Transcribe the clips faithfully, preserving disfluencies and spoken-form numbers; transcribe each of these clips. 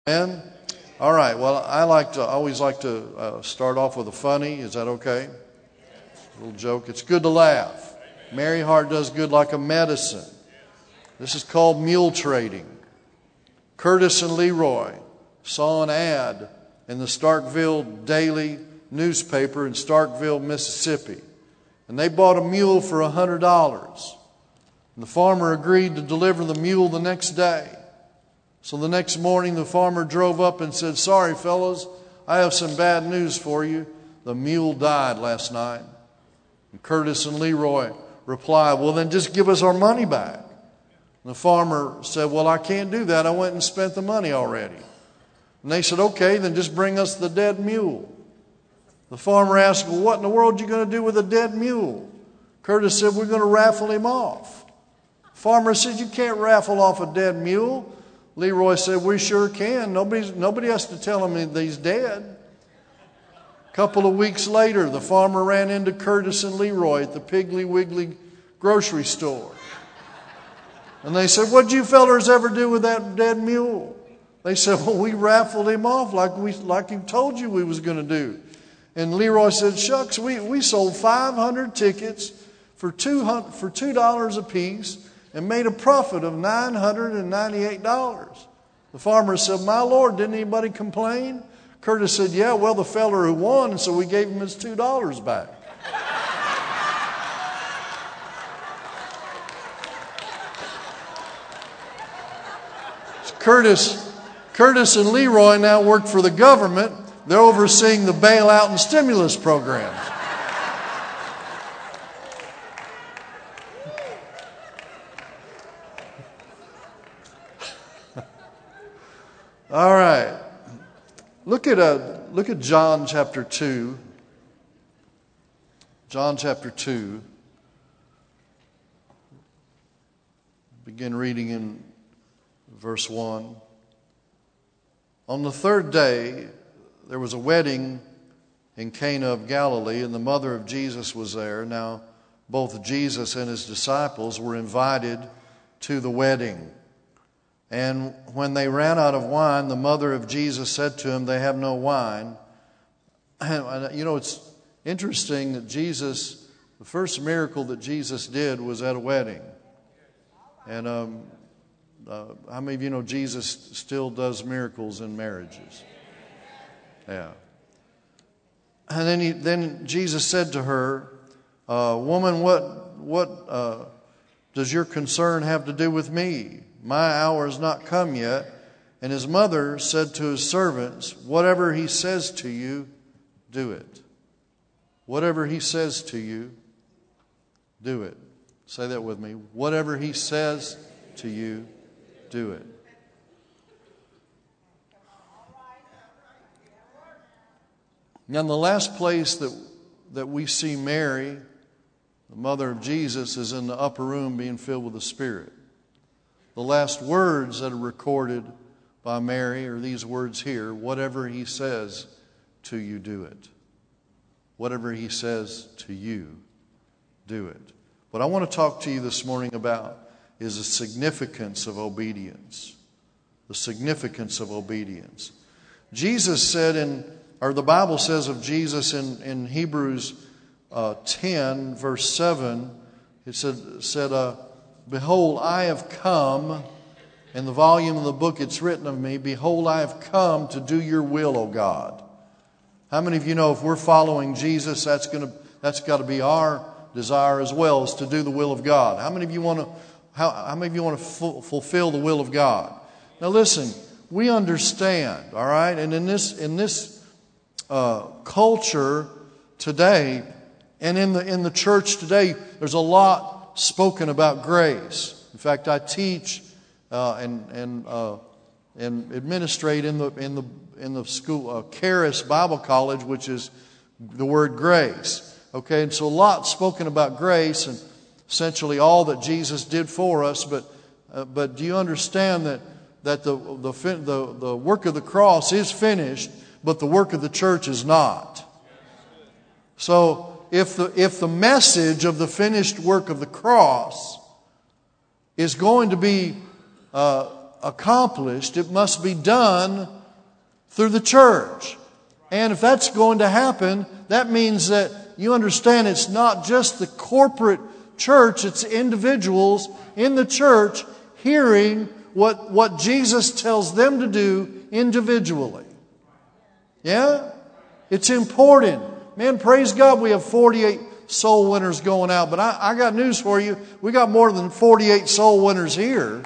Amen. All right. Well, I like to I always like to uh, start off with a funny. Is that okay? A little joke. It's good to laugh. Merry heart does good like a medicine. This is called mule trading. Curtis and Leroy saw an ad in the Starkville Daily newspaper in Starkville, Mississippi, and they bought a mule for a hundred dollars. And the farmer agreed to deliver the mule the next day. So the next morning, the farmer drove up and said, "Sorry, fellows, I have some bad news for you. The mule died last night." And Curtis and Leroy replied, "Well, then just give us our money back." And the farmer said, "Well, I can't do that. I went and spent the money already." And they said, "Okay, then just bring us the dead mule." The farmer asked, "Well, what in the world are you going to do with a dead mule?" Curtis said, "We're going to raffle him off." The farmer said, "You can't raffle off a dead mule." Leroy said, "We sure can. Nobody, nobody has to tell him that he's dead." A couple of weeks later, the farmer ran into Curtis and Leroy at the Piggly Wiggly grocery store. And they said, "What'd you fellers ever do with that dead mule?" They said, "Well, we raffled him off like we like he told you we was going to do." And Leroy said, "Shucks, we, we sold five hundred tickets for two hundred for two dollars a piece and made a profit of nine hundred ninety-eight dollars. The farmer said, "My Lord, didn't anybody complain?" Curtis said, "Yeah, well, the feller who won, and so we gave him his two dollars back." Curtis, Curtis and Leroy now work for the government. They're overseeing the bailout and stimulus programs. All right. Look at uh, look at John chapter two. John chapter two. Begin reading in verse one. On the third day, there was a wedding in Cana of Galilee, and the mother of Jesus was there. Now, both Jesus and his disciples were invited to the wedding. And when they ran out of wine, the mother of Jesus said to him, "They have no wine." And, you know, it's interesting that Jesus, the first miracle that Jesus did was at a wedding. And um, uh, how many of you know Jesus still does miracles in marriages? Yeah. And then he, then Jesus said to her, uh, "Woman, what what uh, does your concern have to do with me? My hour has not come yet." And his mother said to his servants, "Whatever he says to you, do it." Whatever he says to you, do it. Say that with me. Whatever he says to you, do it. Now, the last place that, that we see Mary, the mother of Jesus, is in the upper room being filled with the Spirit. The last words that are recorded by Mary are these words here: "Whatever he says to you, do it." Whatever he says to you, do it. What I want to talk to you this morning about is the significance of obedience. The significance of obedience. Jesus said in, or the Bible says of Jesus in, in Hebrews uh, ten, verse seven, it said, said uh, "Behold, I have come," in the volume of the book it's written of me, "Behold, I have come to do your will, O God." How many of you know if we're following Jesus, that's going to that's got to be our desire as well, is to do the will of God? How many of you want to how, how many of you want to fu- fulfill the will of God? Now listen, we understand, all right? And in this in this uh, culture today, and in the in the church today, there's a lot spoken about grace. In fact, I teach uh, and and uh, and administrate in the in the in the school uh, Charis Bible College, which is the word grace. Okay, and so a lot spoken about grace and essentially all that Jesus did for us. But uh, but do you understand that that the the the the work of the cross is finished, but the work of the church is not? So if the if the message of the finished work of the cross is going to be uh, accomplished, it must be done through the church. And if that's going to happen, that means that you understand it's not just the corporate church, it's individuals in the church hearing what, what Jesus tells them to do individually. Yeah? It's important. Man, praise God, we have forty-eight soul winners going out. But I, I got news for you. We got more than forty-eight soul winners here.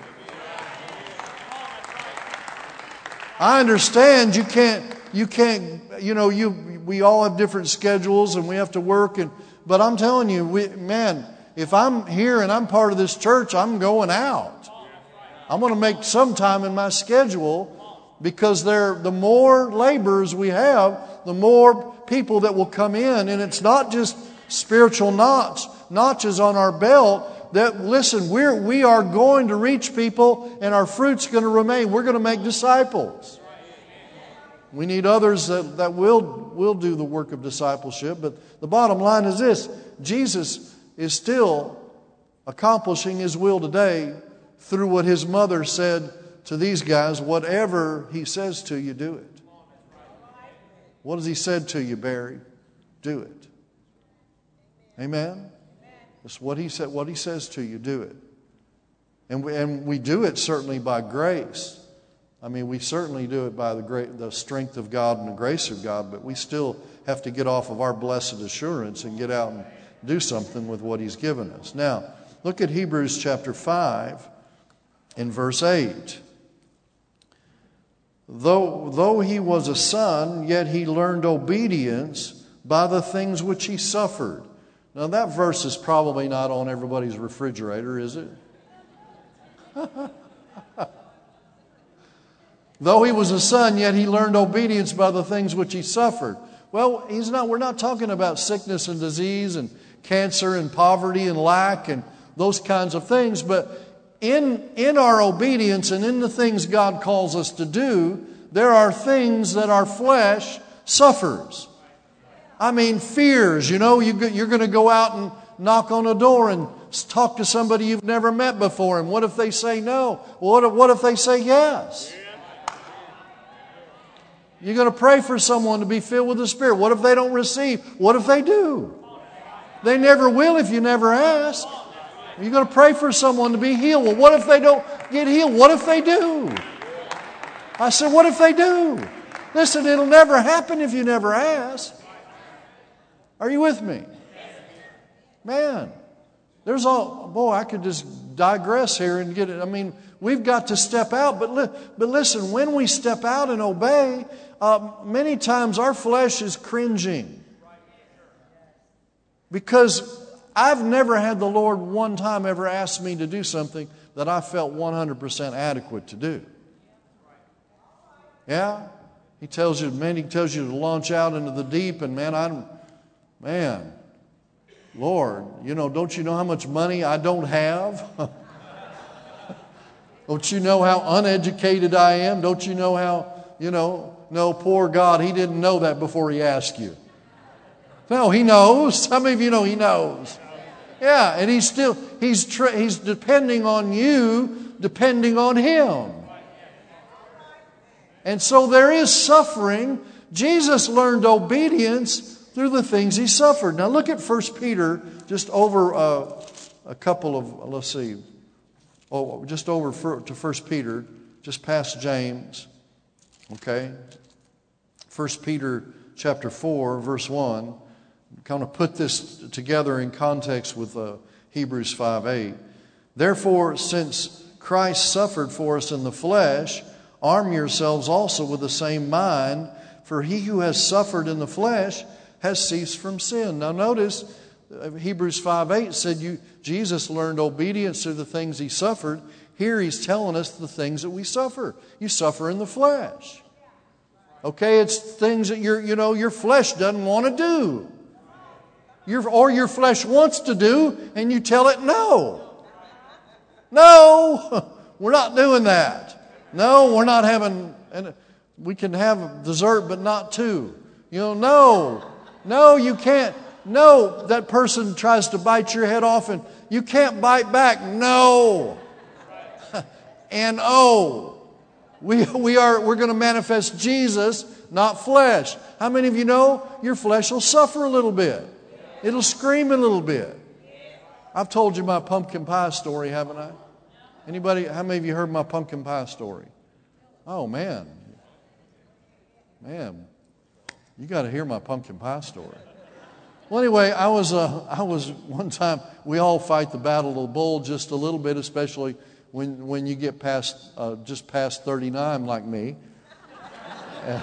I understand you can't, you can't, you know, you we all have different schedules and we have to work. And but I'm telling you, we, man, if I'm here and I'm part of this church, I'm going out. I'm going to make some time in my schedule, because there, the more laborers we have, the more people that will come in. And it's not just spiritual notch, notches on our belt. That, listen, we're, we are going to reach people, and our fruit's going to remain. We're going to make disciples. We need others that, that will, will do the work of discipleship. But the bottom line is this: Jesus is still accomplishing His will today through what His mother said to these guys. Whatever He says to you, do it. What has He said to you, Barry? Do it. Amen? It's what He said. What He says to you, do it. And we, and we do it certainly by grace. I mean, we certainly do it by the great, the strength of God and the grace of God, but we still have to get off of our blessed assurance and get out and do something with what He's given us. Now, look at Hebrews chapter five in verse eight. Though, though He was a son, yet He learned obedience by the things which He suffered. Now, that verse is probably not on everybody's refrigerator, is it? Though He was a son, yet He learned obedience by the things which He suffered. Well, he's not. We're not talking about sickness and disease and cancer and poverty and lack and those kinds of things. But in, in our obedience and in the things God calls us to do, there are things that our flesh suffers. I mean, fears. You know, you, you're going to go out and knock on a door and talk to somebody you've never met before. And what if they say no? What if, what if they say yes? You're going to pray for someone to be filled with the Spirit. What if they don't receive? What if they do? They never will if you never ask. You're going to pray for someone to be healed. Well, what if they don't get healed? What if they do? I said, what if they do? Listen, it'll never happen if you never ask. Are you with me? Man, there's all, boy, I could just digress here and get it. I mean, we've got to step out. But, li- but listen, when we step out and obey, uh, many times our flesh is cringing. Because I've never had the Lord one time ever ask me to do something that I felt one hundred percent adequate to do. Yeah? He tells you, man, He tells you to launch out into the deep, and man, I don't, man, Lord, you know, don't you know how much money I don't have? Don't you know how uneducated I am? Don't you know how, you know, no, poor God, He didn't know that before He asked you. No, He knows. How many of you know He knows? Yeah, and He's still, He's tra- He's depending on you, depending on Him. And so there is suffering. Jesus learned obedience through the things He suffered. Now look at First Peter, just over uh, a couple of, let's see, oh, just over for, to First Peter, just past James. Okay? First Peter chapter four, verse one. Kind of put this together in context with uh, Hebrews five eight. Therefore, since Christ suffered for us in the flesh, arm yourselves also with the same mind, for he who has suffered in the flesh has ceased from sin. Now notice, Hebrews five eight said you, Jesus learned obedience through the things He suffered. Here He's telling us the things that we suffer. You suffer in the flesh. Okay, it's things that your you know your flesh doesn't want to do. Your, or your flesh wants to do, and you tell it no. No, we're not doing that. No, we're not having, and we can have dessert, but not two. You know, no, no, you can't. No, that person tries to bite your head off, and you can't bite back. No. N O. We, we are, we're going to manifest Jesus, not flesh. How many of you know your flesh will suffer a little bit? It'll scream a little bit. I've told you my pumpkin pie story, haven't I? Anybody, how many of you heard my pumpkin pie story? Oh, man. Man, you got to hear my pumpkin pie story. Well, anyway, I was, uh, I was one time, we all fight the battle of the bull just a little bit, especially when, when you get past, uh, just past thirty-nine like me. and,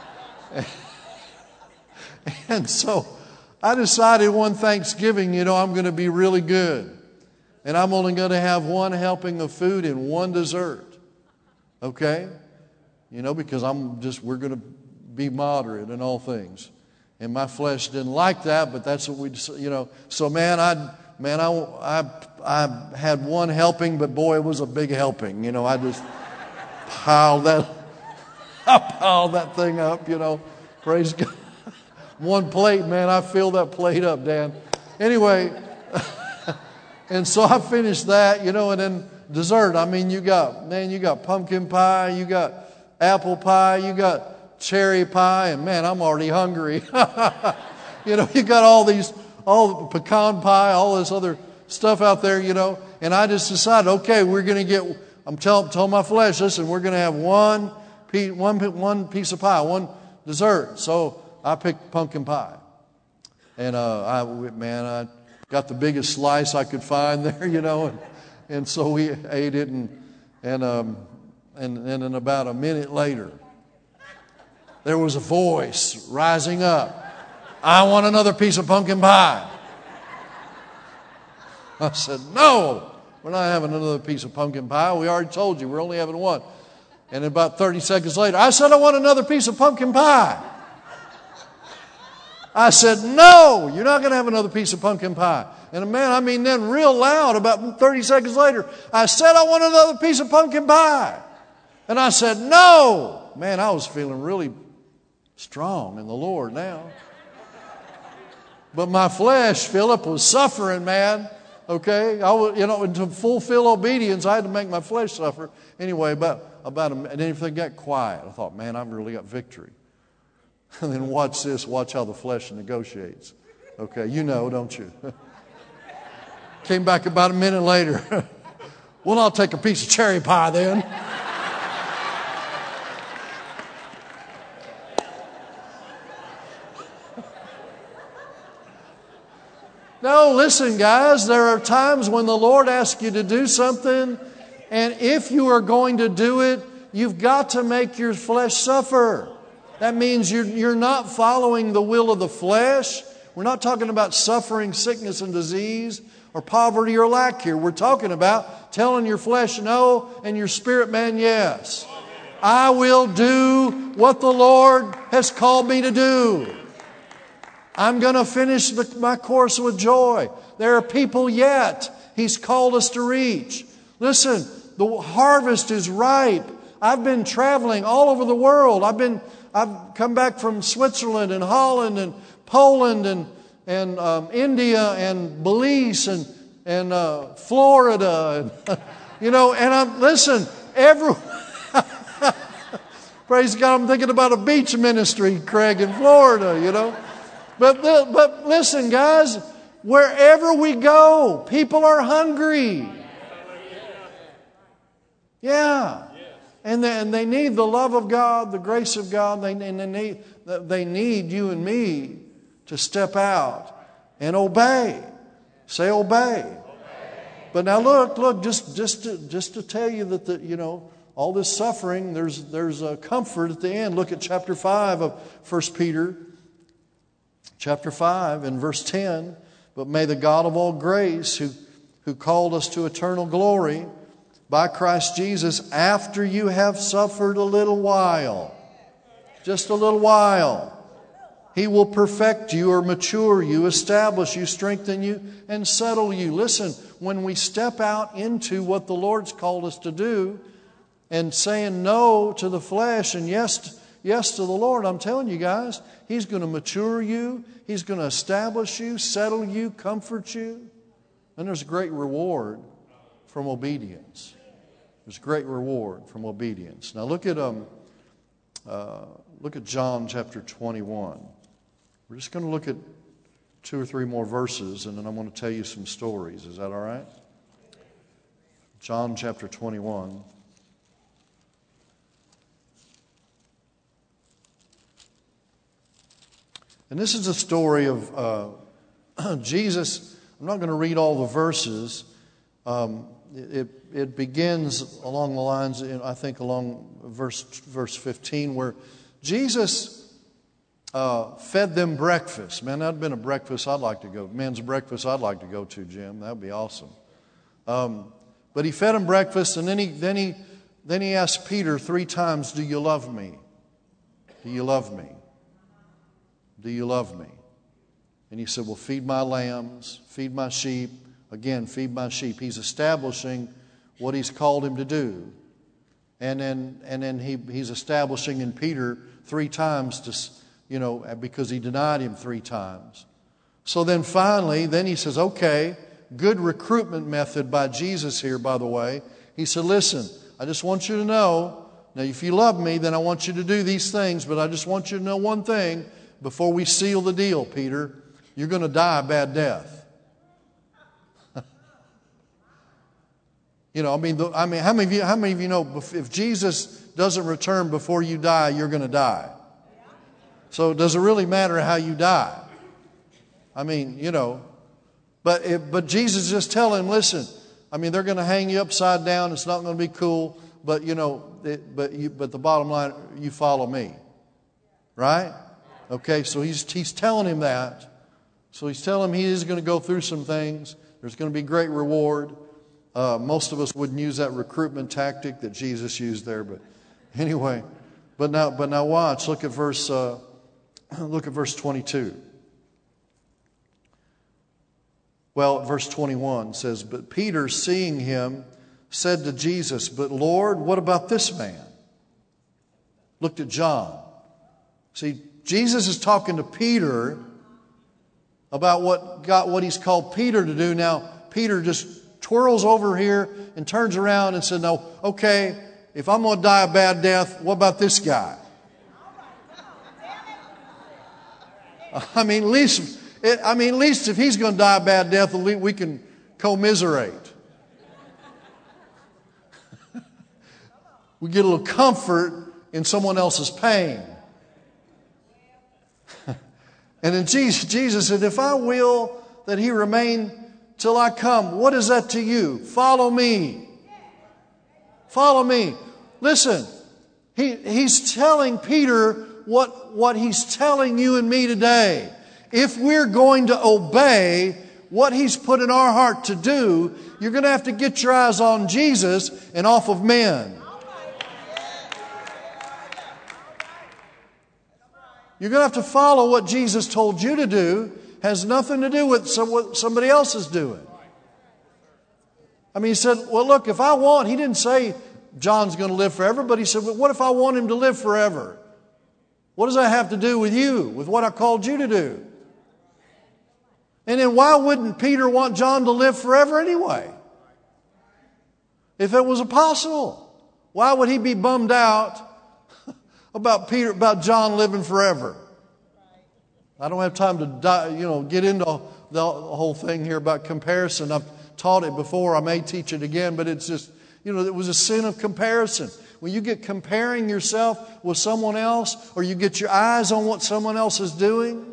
and so I decided one Thanksgiving, you know, I'm going to be really good. And I'm only going to have one helping of food and one dessert. Okay? You know, because I'm just, we're going to be moderate in all things. And my flesh didn't like that, but that's what we, you know. So man, I, man, I, I, I had one helping, but boy, it was a big helping. You know, I just piled that, I piled that thing up. You know, praise God. One plate, man, I filled that plate up, Dan. Anyway, and so I finished that, you know, and then dessert. I mean, you got, man, you got pumpkin pie, you got apple pie, you got cherry pie, and man, I'm already hungry. You know, you got all these, all the pecan pie, all this other stuff out there, you know. And I just decided, okay, we're going to get, I'm telling, telling my flesh, listen, we're going to have one, piece, one, one piece of pie, one dessert. So I picked pumpkin pie. And, uh, I, man, I got the biggest slice I could find there, you know. And, and so we ate it, and, and, um, and, and then about a minute later, there was a voice rising up. I want another piece of pumpkin pie. I said, no, we're not having another piece of pumpkin pie. We already told you we're only having one. And about thirty seconds later, I said, I want another piece of pumpkin pie. I said, no, you're not going to have another piece of pumpkin pie. And man, I mean, then real loud, about thirty seconds later, I said, I want another piece of pumpkin pie. And I said, no. Man, I was feeling really strong in the Lord now. But my flesh, Philip, was suffering, man. Okay? I was, you know, and to fulfill obedience, I had to make my flesh suffer. Anyway, about, about a, and then everything got quiet. I thought, man, I've really got victory. And then watch this. Watch how the flesh negotiates. Okay? You know, don't you? Came back about a minute later. Well, I'll take a piece of cherry pie then. No, listen, guys, there are times when the Lord asks you to do something, and if you are going to do it, you've got to make your flesh suffer. That means you're, you're not following the will of the flesh. We're not talking about suffering, sickness, and disease, or poverty or lack here. We're talking about telling your flesh no and your spirit man yes. I will do what the Lord has called me to do. I'm going to finish the, my course with joy. There are people yet He's called us to reach. Listen, the harvest is ripe. I've been traveling all over the world. I've been, I've come back from Switzerland and Holland and Poland and and um, India and Belize and and uh, Florida, and, you know. And I'm listen, every praise God. I'm thinking about a beach ministry, Craig, in Florida, you know. But, but listen, guys, wherever we go, people are hungry. Yeah. And they, and they need the love of God, the grace of God. They, and they, need, they need you and me to step out and obey. Say obey. Obey. But now look, look, just, just, to, just to tell you that, the, you know, all this suffering, there's, there's a comfort at the end. Look at chapter five of First Peter. Chapter five and verse ten, but may the God of all grace, who, who called us to eternal glory by Christ Jesus, after you have suffered a little while, just a little while, He will perfect you or mature you, establish you, strengthen you, and settle you. Listen, when we step out into what the Lord's called us to do and saying no to the flesh and yes, yes to the Lord, I'm telling you guys, He's going to mature you. He's going to establish you, settle you, comfort you. And there's a great reward from obedience. There's great reward from obedience. Now look at um, uh, look at John chapter twenty-one. We're just going to look at two or three more verses, and then I'm going to tell you some stories. Is that all right? John chapter twenty-one. And this is a story of uh, Jesus. I'm not going to read all the verses. Um, it, it begins along the lines, I think, along verse verse fifteen, where Jesus uh, fed them breakfast. Man, that'd been a breakfast I'd like to go. Men's breakfast I'd like to go to, Jim. That'd be awesome. Um, but he fed them breakfast, and then he then he then he asked Peter three times, "Do you love me? Do you love me? Do you love me?" And he said, "Well, feed my lambs, feed my sheep." Again, feed my sheep. He's establishing what he's called him to do. And then and then he, he's establishing in Peter three times, to, you know, because he denied him three times. So then finally, then he says, okay, good recruitment method by Jesus here, by the way. He said, listen, I just want you to know, now if you love me, then I want you to do these things, but I just want you to know one thing before we seal the deal, Peter. You're going to die a bad death. You know, I mean, the, I mean, how many of you, how many of you know if Jesus doesn't return before you die, you're going to die? So does it really matter how you die? I mean, you know, but it, but Jesus is just telling him, listen, I mean, they're going to hang you upside down. It's not going to be cool, but you know, it, but you, but the bottom line, you follow me, right? Okay, so he's he's telling him that. So he's telling him he is going to go through some things. There's going to be great reward. Uh, most of us wouldn't use that recruitment tactic that Jesus used there, but anyway. But now, but now watch. Look at verse. Uh, look at verse twenty-two. Well, verse twenty-one says, "But Peter, seeing him, said to Jesus, 'But Lord, what about this man?'" Looked at John. See, Jesus is talking to Peter about what God, what He's called Peter to do. Now, Peter just twirls over here and turns around and said, no, okay, if I'm going to die a bad death, what about this guy? I mean, at least, it, I mean, at least if he's going to die a bad death, we can commiserate. We get a little comfort in someone else's pain. And then Jesus, Jesus said, if I will that he remain till I come, what is that to you? Follow me. Follow me. Listen, he, he's telling Peter what, what he's telling you and me today. If we're going to obey what he's put in our heart to do, you're going to have to get your eyes on Jesus and off of men. You're going to have to follow what Jesus told you to do. Has nothing to do with some, what somebody else is doing. I mean, he said, well, look, if I want, he didn't say John's going to live forever, but he said, well, what if I want him to live forever? What does that have to do with you, with what I called you to do? And then why wouldn't Peter want John to live forever anyway? If it was possible, why would he be bummed out about Peter, about John living forever? I don't have time to die, you know, get into the whole thing here about comparison. I've taught it before. I may teach it again, but it's just, you know, it was a sin of comparison. When you get comparing yourself with someone else, or you get your eyes on what someone else is doing.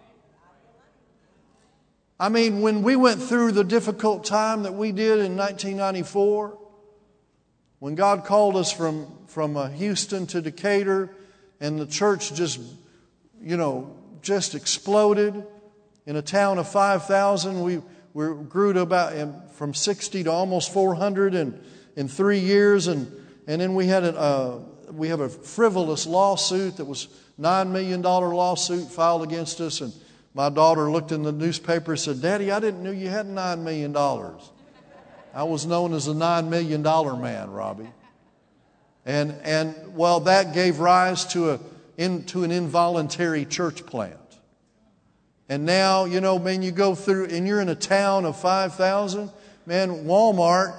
I mean, when we went through the difficult time that we did in nineteen ninety-four, when God called us from, from uh, Houston to Decatur, and the church just, you know, just exploded in a town of five thousand. We, we grew to about from sixty to almost four hundred in, in three years. And, and then we had a, uh, we have a frivolous lawsuit that was nine million dollars lawsuit filed against us. And my daughter looked in the newspaper and said, Daddy, I didn't know you had nine million dollars. I was known as the nine million dollars man, Robbie. And, and well, that gave rise to a into an involuntary church plant. And now, you know, man, you go through, and you're in a town of five thousand, man, Walmart,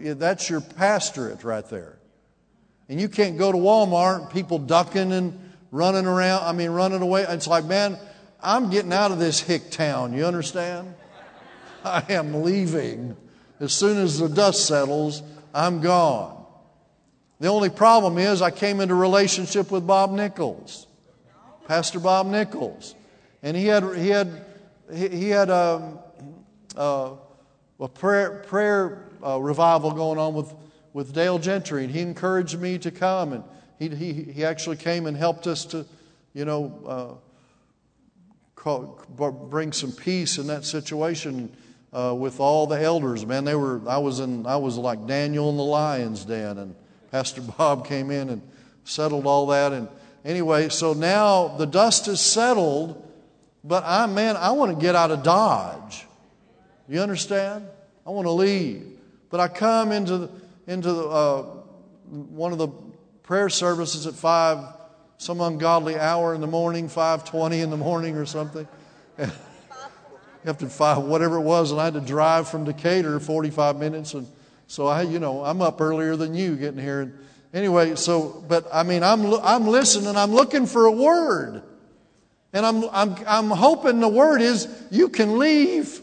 that's your pastorate right there. And you can't go to Walmart and people ducking and running around, I mean running away. It's like, man, I'm getting out of this hick town, you understand? I am leaving. As soon as the dust settles, I'm gone. The only problem is I came into relationship with Bob Nichols, Pastor Bob Nichols. And he had he had he had a, a, a prayer prayer uh, revival going on with, with Dale Gentry, and he encouraged me to come, and he he he actually came and helped us to, you know, uh, call, bring some peace in that situation uh, with all the elders. Man, they were I was in I was like Daniel in the lion's den, and Pastor Bob came in and settled all that. And anyway, so now the dust is settled. But I, man, I want to get out of Dodge. You understand? I want to leave. But I come into the, into the, uh, one of the prayer services at five, some ungodly hour in the morning, five twenty in the morning or something. And you have to five, whatever it was, and I had to drive from Decatur forty-five minutes, and so I, you know, I'm up earlier than you getting here. And anyway, so, but I mean, I'm I'm listening. I'm looking for a word. And I'm, I'm, I'm hoping the word is, you can leave.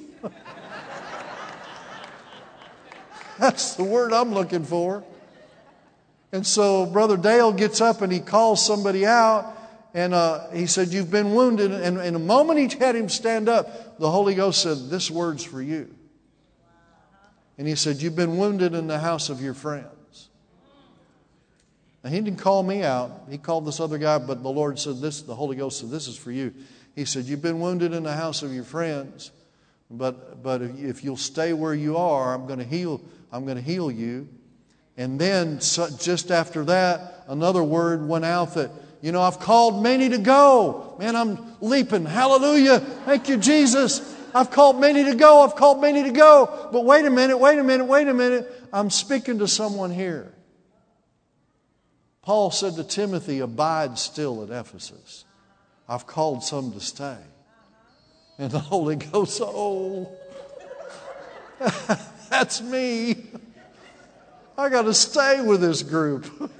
That's the word I'm looking for. And so Brother Dale gets up and he calls somebody out. And uh, he said, you've been wounded. And in the moment he had him stand up, the Holy Ghost said, this word's for you. And he said, you've been wounded in the house of your friends. Now, he didn't call me out. He called this other guy, but the Lord said this, the Holy Ghost said, this is for you. He said, you've been wounded in the house of your friends, but but if you'll stay where you are, I'm going to heal, I'm going to heal you. And then so, just after that, another word went out that, you know, I've called many to go. Man, I'm leaping. Hallelujah. Thank you, Jesus. I've called many to go. I've called many to go. But wait a minute, wait a minute, wait a minute. I'm speaking to someone here. Paul said to Timothy, abide still at Ephesus. I've called some to stay. And the Holy Ghost, oh, that's me. I got to stay with this group.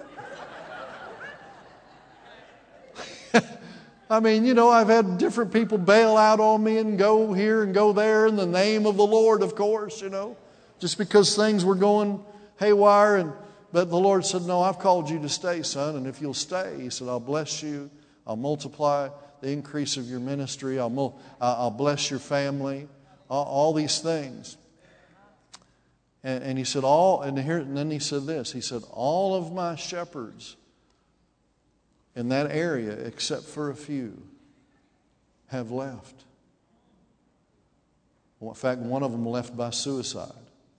I mean, you know, I've had different people bail out on me and go here and go there in the name of the Lord, of course, you know, just because things were going haywire. And But the Lord said, no, I've called you to stay, son. And if you'll stay, He said, I'll bless you. I'll multiply the increase of your ministry. I'll, mul- I'll bless your family. All, all these things. And, and He said, all, and, here, and then He said this. He said, all of my shepherds in that area, except for a few, have left. Well, in fact, one of them left by suicide.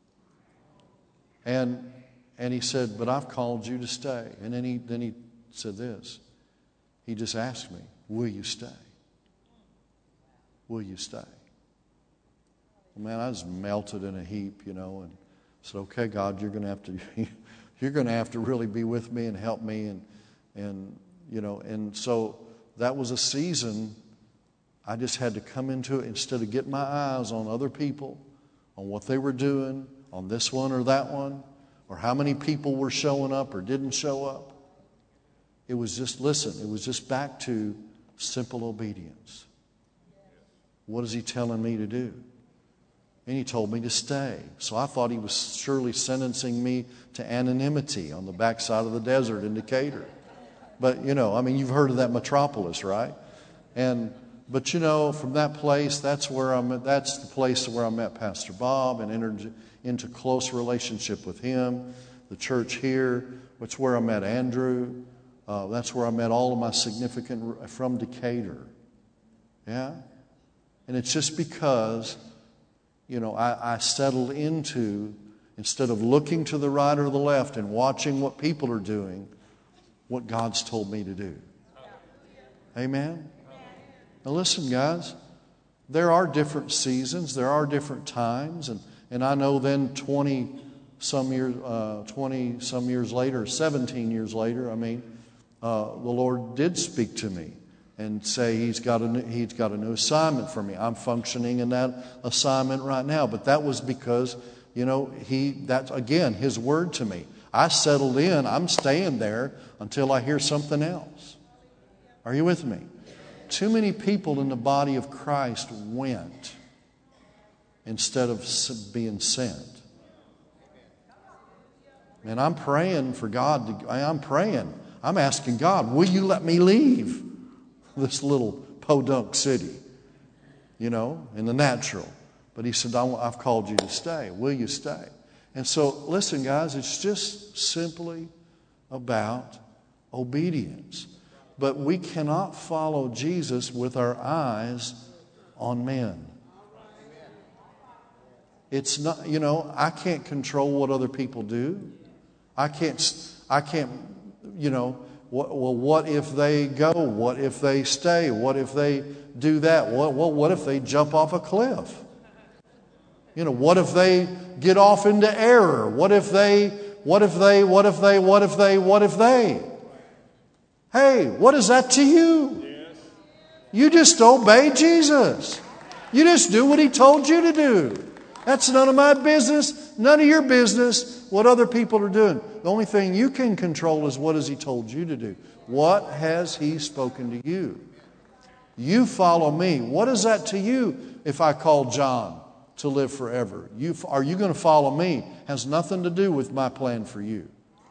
And And he said, but I've called you to stay. And then he then he said this. He just asked me, will you stay? Will you stay? Well, man, I was melted in a heap, you know, and said, okay, God, you're going to have to you're going to have to really be with me and help me. And, and you know, and so that was a season I just had to come into it instead of getting my eyes on other people, on what they were doing, on this one or that one, or how many people were showing up or didn't show up. It was just, listen, it was just back to simple obedience. What is He telling me to do? And He told me to stay. So I thought He was surely sentencing me to anonymity on the backside of the desert in Decatur. But, you know, I mean, you've heard of that metropolis, right? And, but, you know, from that place, that's where I'm at, that's the place where I met Pastor Bob and entered into close relationship with him. The church here, which is where I met Andrew. Uh, that's where I met all of my significant from Decatur. Yeah? And it's just because, you know, I, I settled into, instead of looking to the right or the left and watching what people are doing, what God's told me to do. Amen? Now listen, guys. There are different seasons. There are different times. And, and I know then twenty some years, uh, twenty some years later, seventeen years later, I mean, uh, the Lord did speak to me and say He's got a new, He's got a new assignment for me. I'm functioning in that assignment right now. But that was because, you you know, he, that's again, his word to me. I settled in. I'm staying there until I hear something else. Are you with me? Too many people in the body of Christ went instead of being sent. And I'm praying for God. To, I'm praying. I'm asking God, will you let me leave this little podunk city, you know, in the natural? But he said, I've called you to stay. Will you stay? And so, listen, guys, it's just simply about obedience. But we cannot follow Jesus with our eyes on men. It's not, you know, I can't control what other people do. I can't, I can't, you know, what, well, what if they go? What if they stay? What if they do that? What, what, what if they jump off a cliff? You know, what if they get off into error? What if they, what if they, what if they, what if they, what if they? Hey, what is that to you? You just obey Jesus. You just do what He told you to do. That's none of my business, none of your business, what other people are doing. The only thing you can control is what has He told you to do. What has He spoken to you? You follow me. What is that to you if I call John to live forever? You, are you going to follow me? Has nothing to do with my plan for you.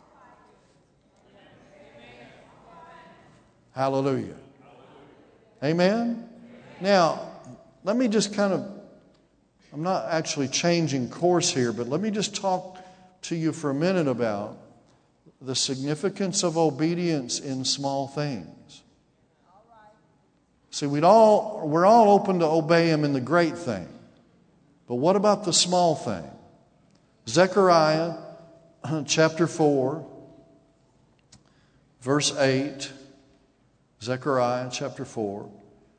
Hallelujah. Amen? Now, let me just kind of, I'm not actually changing course here, but let me just talk to you for a minute about the significance of obedience in small things. See, we'd all, we're all open to obey Him in the great thing. But what about the small thing? Zechariah chapter four, verse eight. Zechariah chapter four,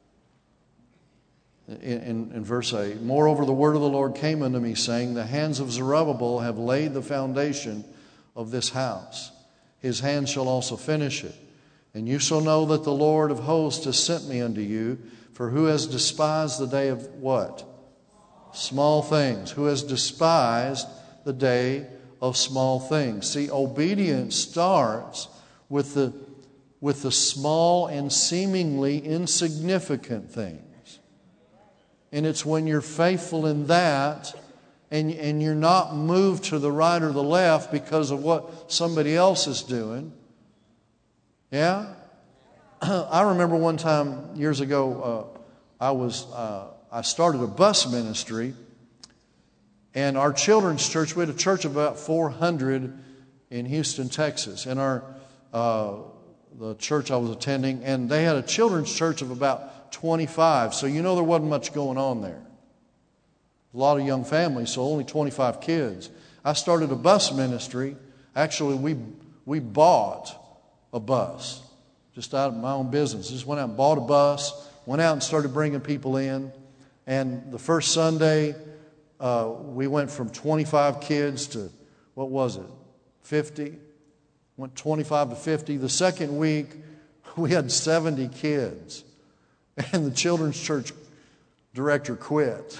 in, in, in verse eight. Moreover, the word of the Lord came unto me, saying, the hands of Zerubbabel have laid the foundation of this house. His hands shall also finish it. And you shall know that the Lord of hosts has sent me unto you. For who has despised the day of what? Small things. Who has despised the day of small things. See, obedience starts with the with the small and seemingly insignificant things. And it's when you're faithful in that and, and you're not moved to the right or the left because of what somebody else is doing. Yeah? I remember one time years ago, uh, I was uh, I started a bus ministry, and our children's church, we had a church of about four hundred in Houston, Texas, and our uh, the church I was attending, and they had a children's church of about twenty-five. So you know there wasn't much going on there. A lot of young families, so only twenty-five kids. I started a bus ministry. Actually, we we bought a bus just out of my own business. Just went out and bought a bus, went out and started bringing people in. And the first Sunday, uh, we went from twenty-five kids to, what was it, fifty? Went twenty-five to fifty. The second week, we had seventy kids. And the children's church director quit.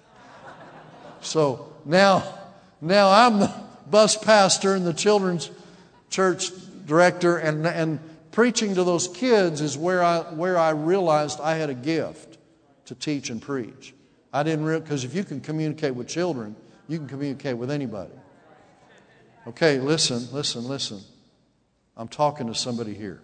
So now, now I'm the bus pastor and the children's church director, and, and preaching to those kids is where I, where I realized I had a gift to teach and preach. I didn't realize, because if you can communicate with children, you can communicate with anybody. Okay, listen, listen, listen. I'm talking to somebody here.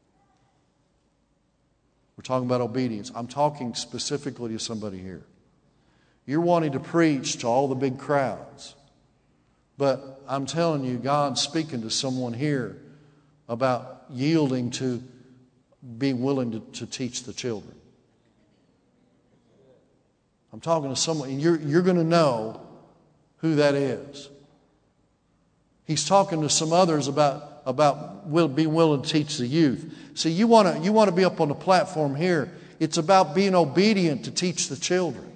We're talking about obedience. I'm talking specifically to somebody here. You're wanting to preach to all the big crowds. But I'm telling you, God's speaking to someone here about yielding to being willing to, to teach the children. I'm talking to someone, and you're, you're going to know who that is. He's talking to some others about, about will, being willing to teach the youth. See, you want to you want to be up on the platform here. It's about being obedient to teach the children.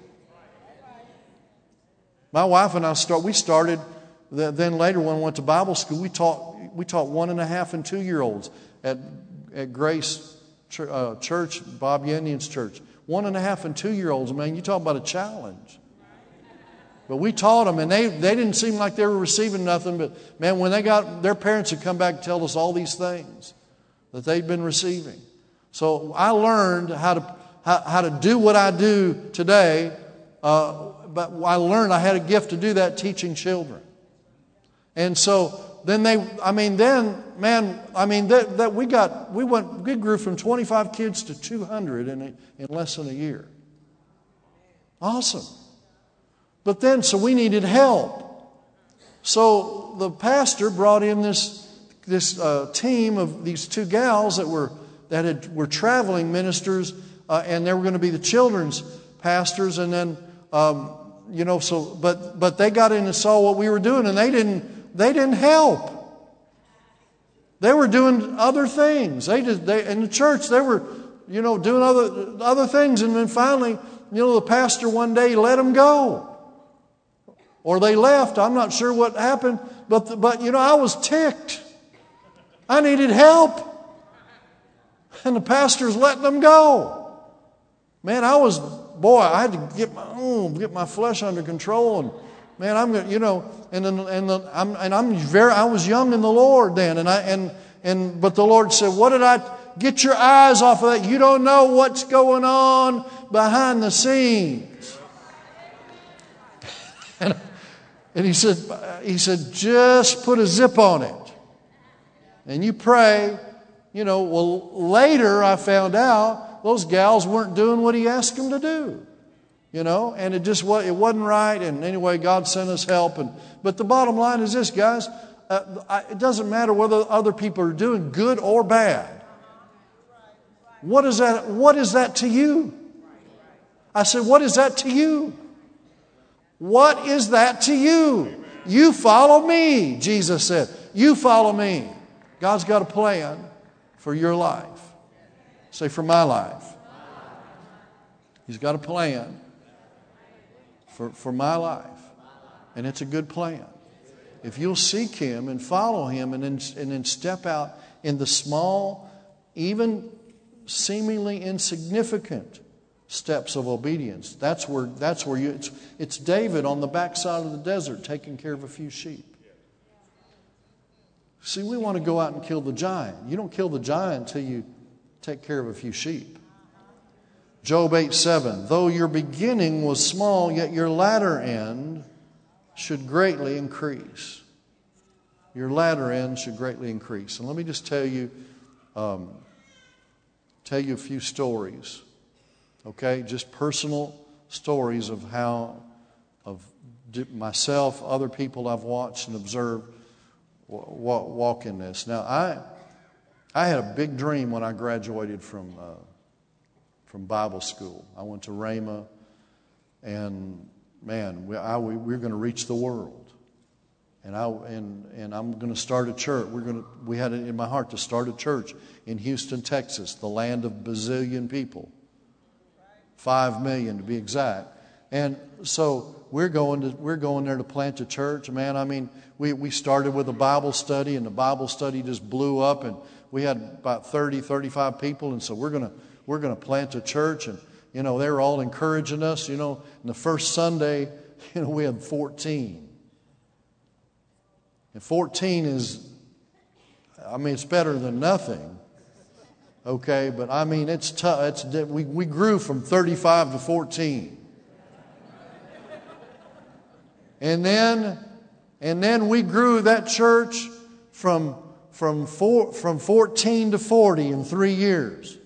My wife and I start. We started. Then later, when we went to Bible school, we taught we taught one and a half and two year olds at at Grace uh, Church, Bob Yenion's church. One and a half and two year olds. Man, you talk about a challenge. But we taught them, and they, they didn't seem like they were receiving nothing. But, man, when they got, their parents would come back and tell us all these things that they'd been receiving. So I learned how to how, how to do what I do today. Uh, but I learned I had a gift to do that, teaching children. And so then they, I mean, then, man, I mean, that, that we got, we went, we grew from twenty-five kids to two hundred in, a, in less than a year. Awesome. But then, so we needed help. So the pastor brought in this this uh, team of these two gals that were that had, were traveling ministers, uh, and they were going to be the children's pastors. And then, um, you know, so but but they got in and saw what we were doing, and they didn't they didn't help. They were doing other things. They just they in the church they were, you know, doing other other things, and then finally, you know, the pastor one day let them go. Or they left. I'm not sure what happened. But, but you know, I was ticked. I needed help. And the pastor's letting them go. Man, I was, boy, I had to get my, oh, get my flesh under control. And man, I'm going to, you know, and then, and the, I'm, and I'm very, I was young in the Lord then. And I, and, and, but the Lord said, what did I, get your eyes off of that. You don't know what's going on behind the scenes. And, and he said, he said, just put a zip on it. And you pray. You know, well, later I found out those gals weren't doing what he asked them to do. You know, and it just was, it wasn't right. And anyway, God sent us help. And but the bottom line is this, guys. Uh, I, it doesn't matter whether other people are doing good or bad. What is that? What is that to you? I said, what is that to you? What is that to you? You follow me, Jesus said. You follow me. God's got a plan for your life. Say, for my life. He's got a plan for, for my life. And it's a good plan. If you'll seek Him and follow Him and then, and then step out in the small, even seemingly insignificant steps of obedience. That's where that's where you it's, it's David on the backside of the desert taking care of a few sheep. See, we want to go out and kill the giant. You don't kill the giant until you take care of a few sheep. Job eight seven. Though your beginning was small, yet your latter end should greatly increase. Your latter end should greatly increase. And let me just tell you, um, tell you a few stories. Okay, just personal stories of how, of myself, other people I've watched and observed walk in this. Now, I, I had a big dream when I graduated from uh, from Bible school. I went to Rhema, and man, we, I, we, we were going to reach the world, and I and and I'm going to start a church. We're going to. We had it in my heart to start a church in Houston, Texas, the land of bazillion people. Five million to be exact. And so we're going to we're going there to plant a church. Man, I mean, we, we started with a Bible study, and the Bible study just blew up, and we had about thirty, thirty-five people, and so we're gonna we're gonna plant a church. And you know, they were all encouraging us. You know, and the first Sunday, you know, we had fourteen. And fourteen is, I mean, it's better than nothing. Okay, but I mean, it's tough. It's, we, we grew from thirty-five to fourteen. And then, and then we grew that church from, from, four, from fourteen to forty in three years.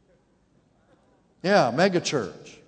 Yeah, mega church.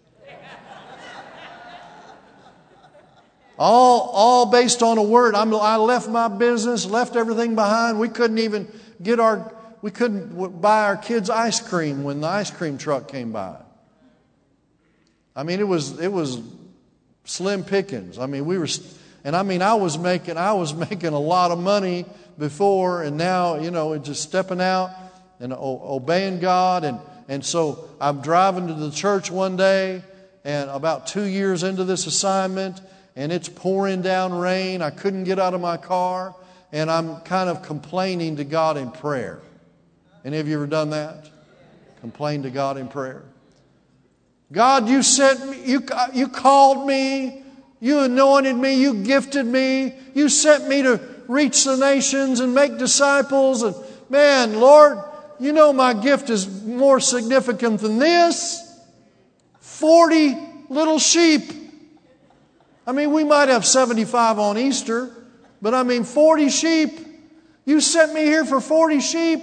All, all based on a word. I'm, I left my business, left everything behind. We couldn't even get our... We couldn't buy our kids ice cream when the ice cream truck came by. I mean, it was it was slim pickings. I mean, we were, and I mean, I was making I was making a lot of money before, and now, you know, it's just stepping out and o- obeying God. And and so I'm driving to the church one day, and about two years into this assignment, and it's pouring down rain. I couldn't get out of my car, and I'm kind of complaining to God in prayer. Any of you ever done that? Complain to God in prayer. God, you sent me, you, you called me You anointed me. You gifted me. You sent me to reach the nations and make disciples. And man, Lord, you know my gift is more significant than this. Forty little sheep. I mean, we might have seventy-five on Easter, but I mean forty sheep. You sent me here for forty sheep.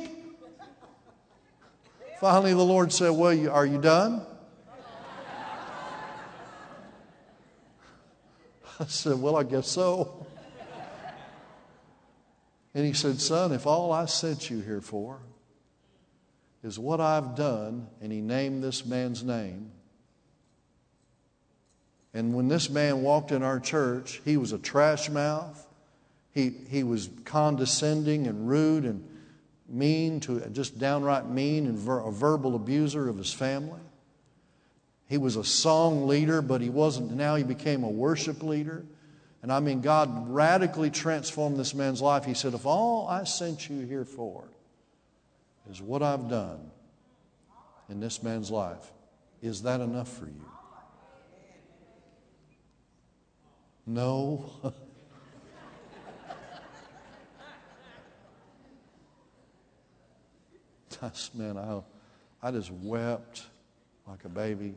Finally, the Lord said, well, you, are you done? I said, well, I guess so. And He said, son, if all I sent you here for is what I've done, and He named this man's name. And when this man walked in our church, he was a trash mouth. He, he was condescending and rude and mean, to just downright mean and ver, a verbal abuser of his family. He was a song leader, but he wasn't. Now he became a worship leader. And I mean, God radically transformed this man's life. He said, if all I sent you here for is what I've done in this man's life, is that enough for you? No. Man, I, I just wept like a baby.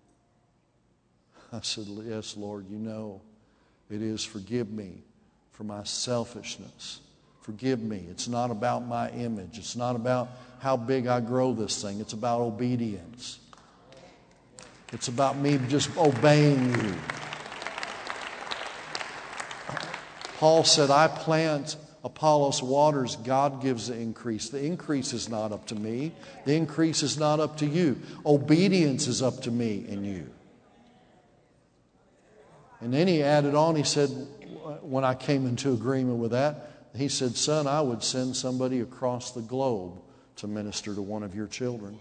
I said, yes, Lord, you know it is. Forgive me for my selfishness. Forgive me. It's not about my image. It's not about how big I grow this thing. It's about obedience. It's about me just obeying you. Paul said, I plant, Apollos waters, God gives the increase. The increase is not up to me. The increase is not up to you. Obedience is up to me and you. And then he added on, he said, when I came into agreement with that, he said, son, I would send somebody across the globe to minister to one of your children.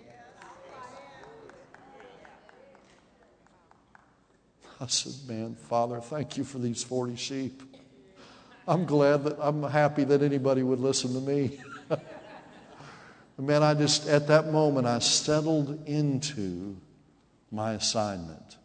I said, man, Father, thank you for these forty sheep. I'm glad that, I'm happy that anybody would listen to me. Man, I just, at that moment, I settled into my assignment.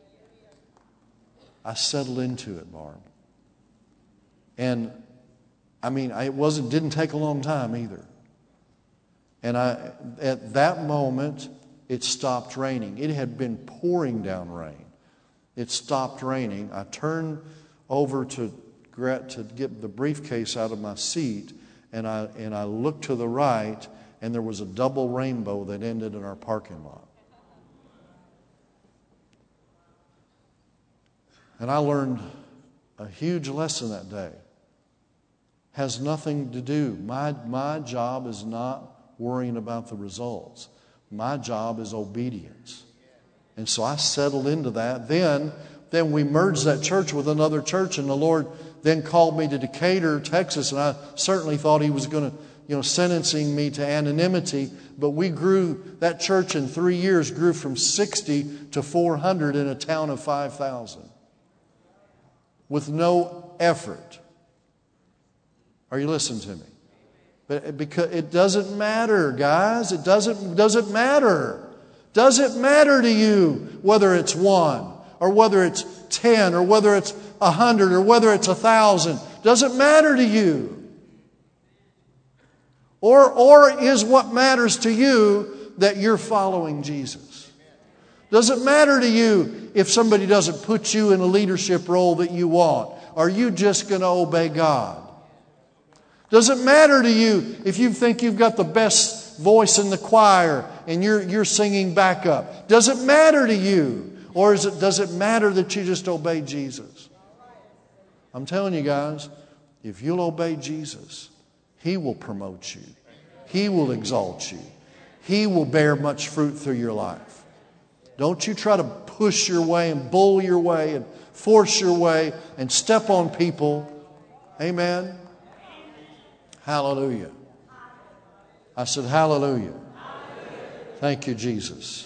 I settled into it, Barb. And, I mean, it wasn't, didn't take a long time either. And I, at that moment, it stopped raining. It had been pouring down rain. It stopped raining. I turned over to to get the briefcase out of my seat, and I and I looked to the right, and there was a double rainbow that ended in our parking lot. And I learned a huge lesson that day. Has nothing to do. My my job is not worrying about the results. My job is obedience. And so I settled into that. Then then we merged that church with another church, and the Lord then called me to Decatur, Texas, and I certainly thought He was going to, you know, sentencing me to anonymity. But we grew, that church in three years grew from sixty to four hundred in a town of five thousand. With no effort. Are you listening to me? But because it doesn't matter, guys. It doesn't, doesn't matter. Does it matter to you whether it's one or whether it's ten or whether it's a hundred or whether it's a thousand? Does it matter to you? Or, or is what matters to you that you're following Jesus? Does it matter to you if somebody doesn't put you in a leadership role that you want? Are you just going to obey God? Does it matter to you if you think you've got the best voice in the choir and you're, you're singing backup? Does it matter to you? Or is it, does it matter that you just obey Jesus? I'm telling you guys, if you'll obey Jesus, He will promote you. He will exalt you. He will bear much fruit through your life. Don't you try to push your way and bull your way and force your way and step on people. Amen. Hallelujah. I said hallelujah. Thank you, Jesus.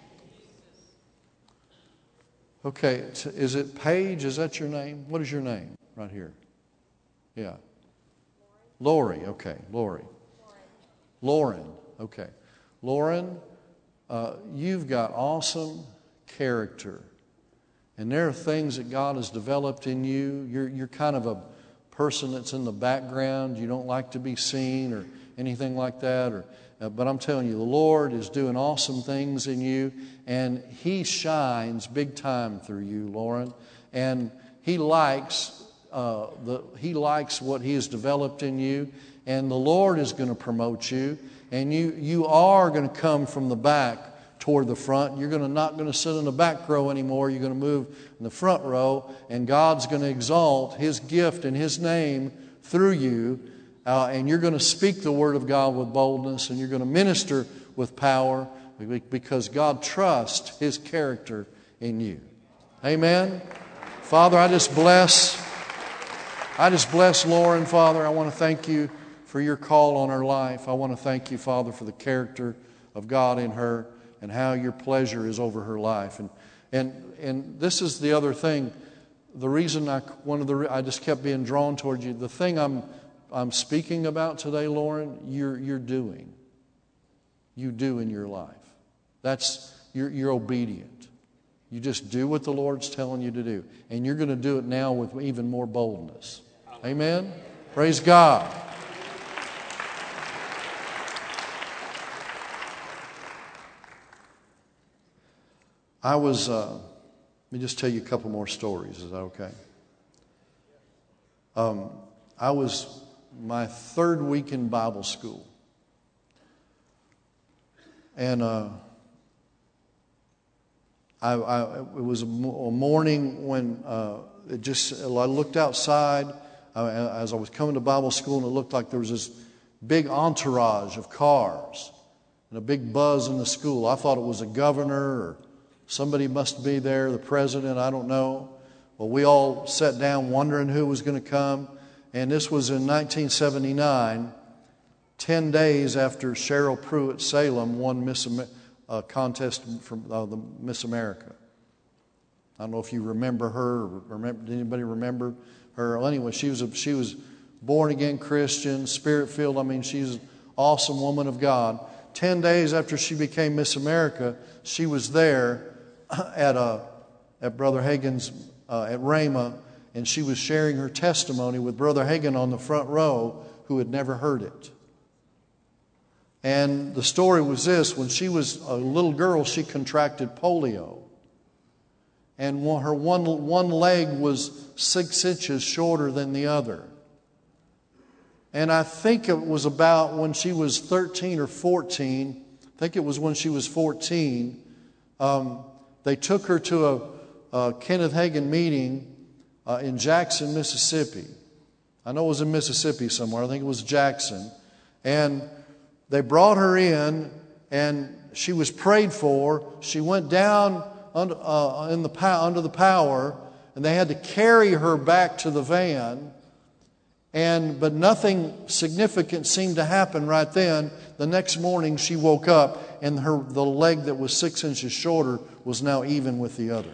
Okay, is it Paige? Is that your name? What is your name right here? Yeah. Lori, okay, Lori. Lauren, okay. Lauren, uh, you've got awesome character. And there are things that God has developed in you. You're, you're kind of a person that's in the background. You don't like to be seen or anything like that. Or, uh, but I'm telling you, the Lord is doing awesome things in you. And He shines big time through you, Lauren. And He likes, uh, the, he likes what He has developed in you. And the Lord is going to promote you. And you, you are going to come from the back toward the front. You're gonna, not going to sit in the back row anymore. You're going to move in the front row, and God's going to exalt His gift and His name through you, uh, and you're going to speak the Word of God with boldness, and you're going to minister with power because God trusts His character in you. Amen? Father, I just bless, I just bless Lauren, Father. I want to thank You for Your call on her life. I want to thank You, Father, for the character of God in her, and how Your pleasure is over her life. And and and this is the other thing. The reason I one of the I just kept being drawn toward you. The thing I'm I'm speaking about today, Lauren, you're you're doing. You do in your life. That's you're you're obedient. You just do what the Lord's telling you to do, and you're going to do it now with even more boldness. Amen. Praise God. I was, uh, let me just tell you a couple more stories. Is that okay? Um, I was my third week in Bible school. And uh, I, I, it was a, a morning when uh, it just, I looked outside uh, as I was coming to Bible school, and it looked like there was this big entourage of cars and a big buzz in the school. I thought it was a governor or somebody must be there, the president, I don't know. Well, we all sat down wondering who was going to come. And this was in nineteen seventy-nine, ten days after Cheryl Pruitt Salem won Miss Amer- uh, contest from uh, the Miss America. I don't know if you remember her. Or remember, did anybody remember her? Well, anyway, she was a, she was born again Christian, spirit filled. I mean, she's an awesome woman of God. Ten days after she became Miss America, she was there at a at Brother Hagin's uh, at Rhema, and she was sharing her testimony with Brother Hagin on the front row, who had never heard it. And the story was this: when she was a little girl, she contracted polio, and her one one leg was six inches shorter than the other. And I think it was about when she was thirteen or fourteen. I think it was when she was fourteen. Um, They took her to a, a Kenneth Hagin meeting uh, in Jackson, Mississippi. I know it was in Mississippi somewhere. I think it was Jackson. And they brought her in, and she was prayed for. She went down under, uh, in the under the power, and they had to carry her back to the van. And but nothing significant seemed to happen right then. The next morning she woke up, and her the leg that was six inches shorter was now even with the other.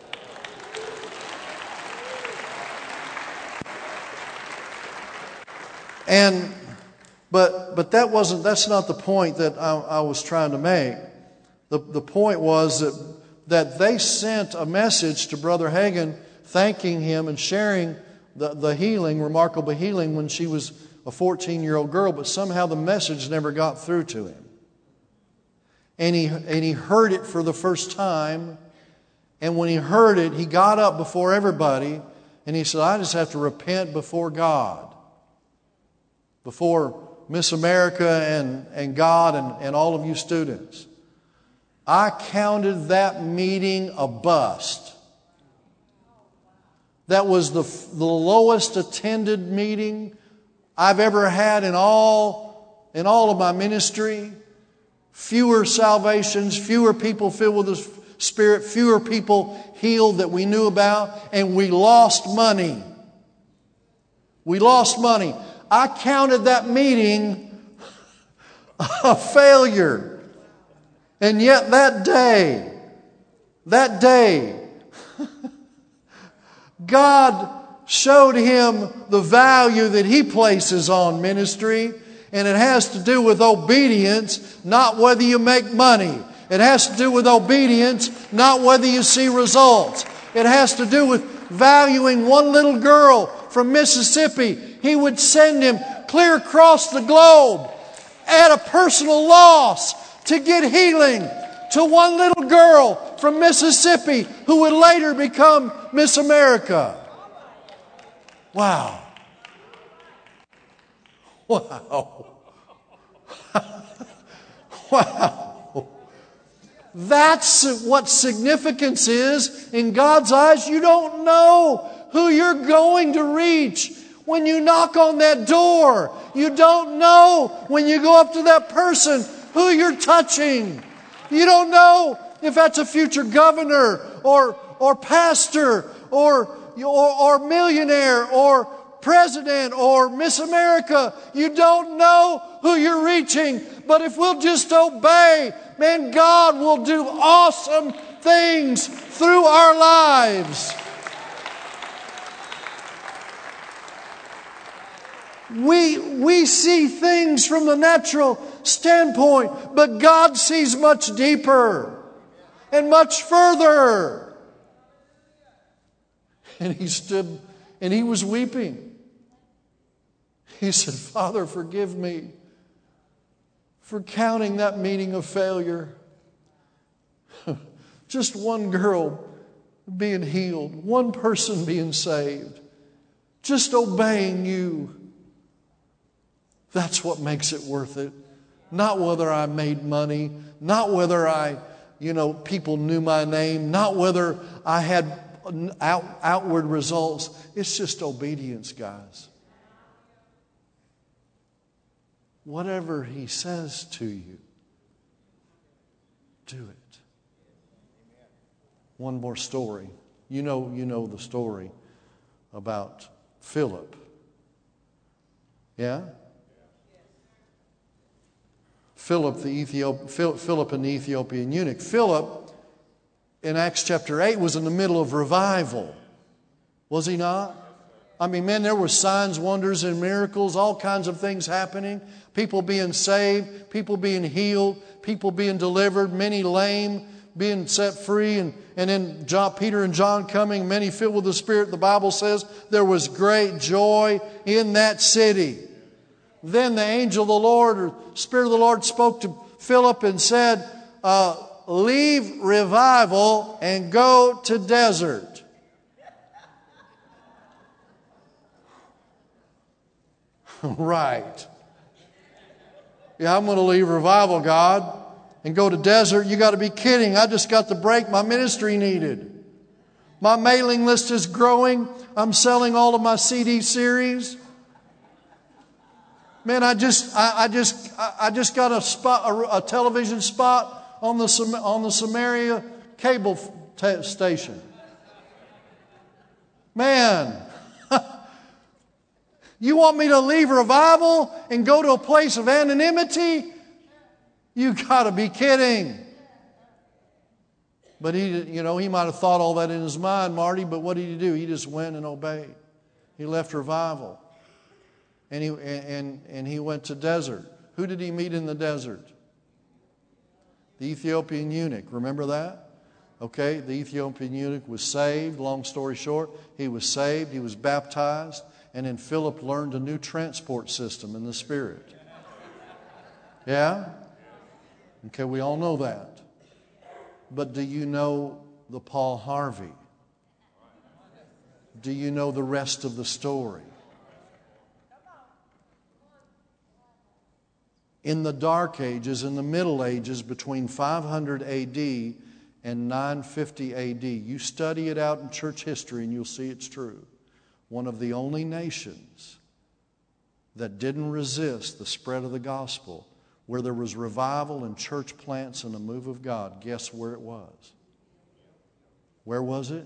And but but that wasn't that's not the point that I, I was trying to make. The the point was that that they sent a message to Brother Hagin thanking him and sharing the, the healing, remarkable healing, when she was a fourteen-year-old girl, but somehow the message never got through to him. And he, and he heard it for the first time, and when he heard it, he got up before everybody, and he said, I just have to repent before God, before Miss America and, and God and, and all of you students. I counted that meeting a bust. That was the, the lowest attended meeting I've ever had in all, in all of my ministry. Fewer salvations, fewer people filled with the Spirit, fewer people healed that we knew about, and we lost money. We lost money. I counted that meeting a failure. And yet that day, that day, God showed him the value that He places on ministry, and it has to do with obedience, not whether you make money. It has to do with obedience, not whether you see results. It has to do with valuing one little girl from Mississippi. He would send him clear across the globe at a personal loss to get healing to one little girl from Mississippi who would later become Miss America. Wow. Wow. Wow. That's what significance is in God's eyes. You don't know who you're going to reach when you knock on that door. You don't know when you go up to that person who you're touching. You don't know if that's a future governor or or pastor or or, or millionaire or president or Miss America. You don't know who you're reaching. But if we'll just obey, man, God will do awesome things through our lives. We, we see things from the natural standpoint, but God sees much deeper and much further. And he stood and he was weeping. He said, Father, forgive me for counting that meeting a failure. Just one girl being healed, one person being saved, just obeying you. That's what makes it worth it. Not whether I made money, not whether I, you know, people knew my name, not whether I had out, outward results. It's just obedience, guys. Whatever He says to you, do it. One more story. You know, you know the story about Philip. Yeah? Philip, the Ethiop, Philip and the Ethiopian eunuch. Philip, in Acts chapter eight, was in the middle of revival. Was he not? I mean, man, there were signs, wonders, and miracles, all kinds of things happening. People being saved, people being healed, people being delivered, many lame being set free. And, and then John, Peter and John coming, many filled with the Spirit. The Bible says there was great joy in that city. Then the angel of the Lord, or Spirit of the Lord, spoke to Philip and said, uh, leave revival and go to desert. Right. Yeah, I'm going to leave revival, God, and go to desert. You got to be kidding. I just got the break my ministry needed. My mailing list is growing. I'm selling all of my C D series. Man, I just, I, I just, I, I just got a spot, a, a television spot on the on the Samaria cable t- station. Man, you want me to leave revival and go to a place of anonymity? You got to be kidding. But he, you know, he might have thought all that in his mind, Marty. But what did he do? He just went and obeyed. He left revival. And he, and, and he went to desert. Who did he meet in the desert? The Ethiopian eunuch. Remember that? Okay, the Ethiopian eunuch was saved. Long story short, he was saved. He was baptized. And then Philip learned a new transport system in the Spirit. Yeah? Okay, we all know that. But do you know the Paul Harvey? Do you know the rest of the story? In the Dark Ages, in the Middle Ages, between five hundred A D and nine fifty A D, you study it out in church history and you'll see it's true. One of the only nations that didn't resist the spread of the gospel, where there was revival and church plants and a move of God, guess where it was? Where was it?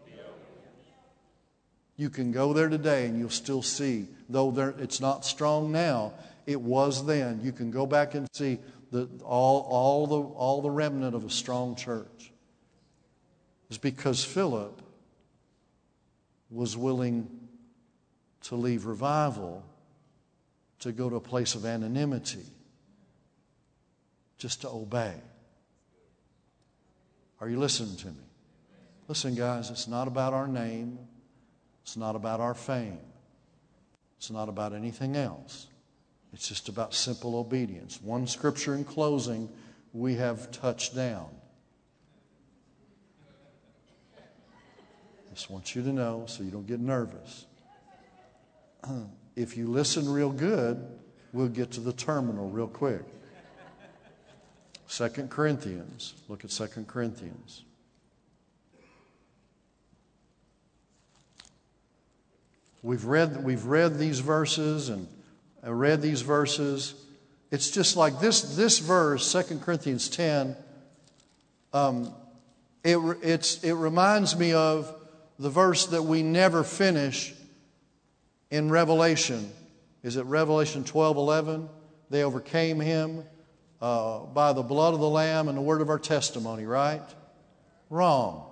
You can go there today and you'll still see, though there, it's not strong now, it was then. You can go back and see the, all, all, the, all the remnant of a strong church. It's because Philip was willing to leave revival to go to a place of anonymity, just to obey. Are you listening to me? Listen, guys, it's not about our name. It's not about our fame. It's not about anything else. It's just about simple obedience. One scripture in closing, we have touched down. Just want you to know so you don't get nervous. If you listen real good, we'll get to the terminal real quick. Second Corinthians. Look at Second Corinthians. We've read, we've read these verses and I read these verses. It's just like this, this verse, Second Corinthians ten, um, it, it's, it reminds me of the verse that we never finish in Revelation. Is it Revelation twelve eleven? They overcame him uh, by the blood of the Lamb and the word of our testimony, right? Wrong.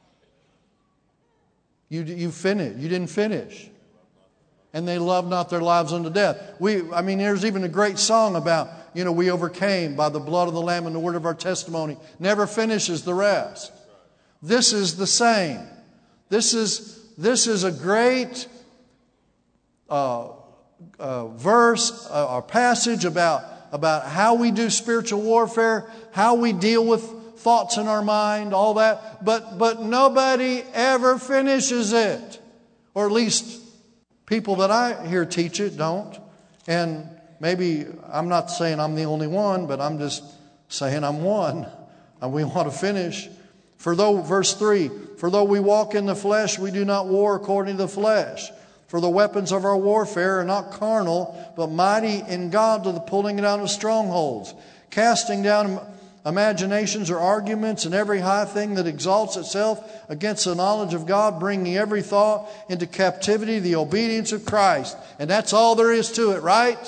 You, you finished. You didn't finish. And they loved not their lives unto death. We, I mean, there's even a great song about, you know, we overcame by the blood of the Lamb and the word of our testimony. Never finishes the rest. This is the same. This is, this is a great uh, uh, verse uh, or passage about, about how we do spiritual warfare, how we deal with thoughts in our mind, all that. But, but nobody ever finishes it. Or at least people that I hear teach it don't. And maybe I'm not saying I'm the only one, but I'm just saying I'm one. And we want to finish. For though, verse three, for though we walk in the flesh, we do not war according to the flesh. For the weapons of our warfare are not carnal, but mighty in God to the pulling down of strongholds, casting down imaginations or arguments and every high thing that exalts itself against the knowledge of God, bringing every thought into captivity to the obedience of Christ. And that's all there is to it, right?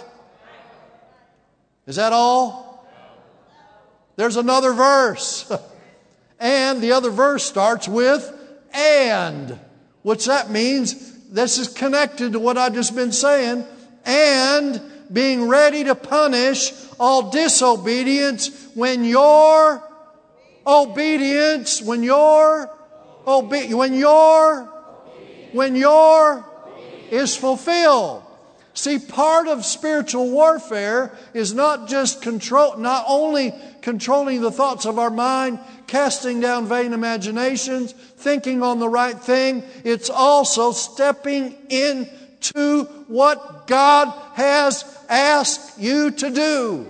Is that all? There's another verse. And the other verse starts with and, which that means this is connected to what I've just been saying. And being ready to punish all disobedience when your obedience, when your obe- when your when your is fulfilled. See, part of spiritual warfare is not just control, not only controlling the thoughts of our mind, casting down vain imaginations, thinking on the right thing. It's also stepping into what God has asked you to do.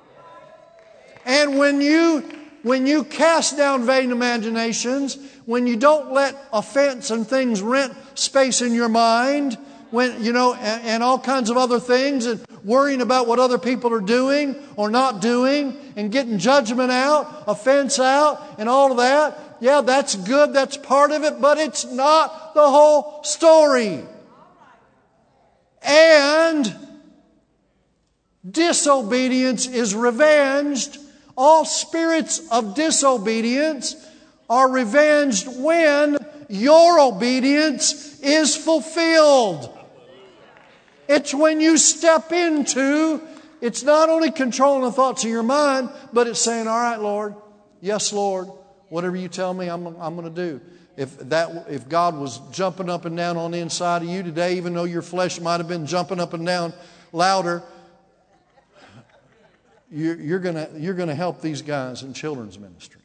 And when you when you cast down vain imaginations, when you don't let offense and things rent space in your mind, when you know, and, and all kinds of other things, and worrying about what other people are doing or not doing, and getting judgment out, offense out, and all of that. Yeah, that's good. That's part of it, but it's not the whole story. And disobedience is revenged. All spirits of disobedience are revenged when your obedience is fulfilled. It's when you step into, it's not only controlling the thoughts of your mind, but it's saying, all right, Lord, yes, Lord, whatever you tell me, I'm, I'm going to do. If that, if God was jumping up and down on the inside of you today, even though your flesh might have been jumping up and down louder, you're, you're going to, you're going to help these guys in children's ministry.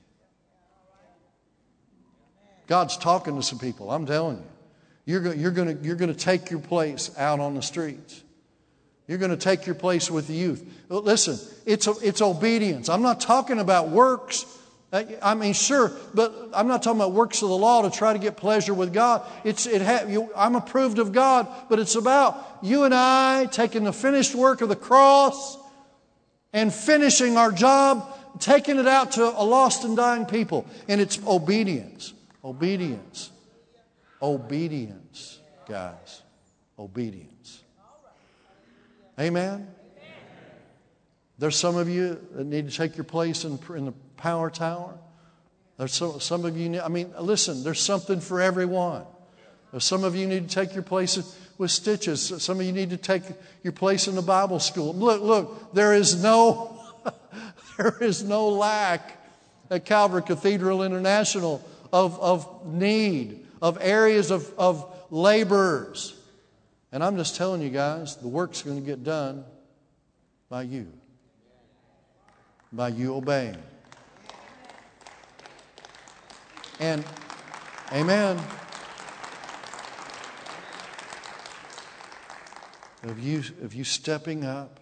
God's talking to some people, I'm telling you. You're going, you're going to, you're going to take your place out on the streets. You're going to take your place with the youth. Listen, it's, it's obedience. I'm not talking about works. I mean, sure, but I'm not talking about works of the law to try to get pleasure with God. It's, it ha, you, I'm approved of God, but it's about you and I taking the finished work of the cross and finishing our job, taking it out to a lost and dying people. And it's obedience. Obedience. Obedience, guys. Obedience. Amen? There's some of you that need to take your place in, in the power tower. There's some, some of you, I mean, listen, there's something for everyone. There's some of you need to take your place with stitches. Some of you need to take your place in the Bible school. Look, look, there is no, there is no lack at Calvary Cathedral International of, of need, of areas of, of laborers. And I'm just telling you guys, the work's going to get done by you. By you obeying. And, amen. Of you, of you stepping up